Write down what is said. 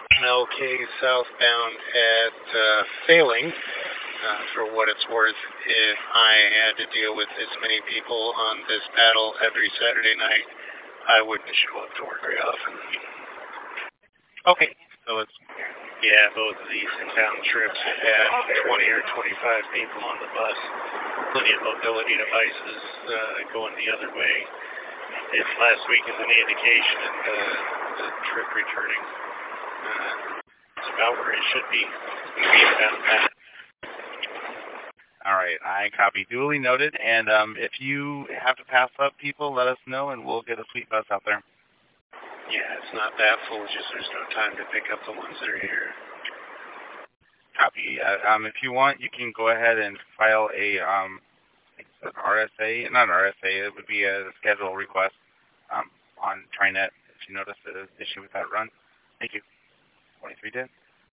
LK southbound at Failing. For what it's worth, if I had to deal with this many people on this battle every Saturday night, I wouldn't show up to work very often. Okay, so it's Yeah, both of these in-town trips had 20 or 25 people on the bus. Plenty of mobility devices going the other way. If last week is any indication, the trip returning is about where it should be. About that. all right. I copy. Duly noted. And if you have to pass up people, let us know, and we'll get a sweet bus out there. Yeah, it's not that full. Just there's no time to pick up the ones that are here. Copy. If you want, you can go ahead and file a RSA, not RSA. It would be a schedule request on TriNet if you notice an issue with that run. Thank you. 23 did.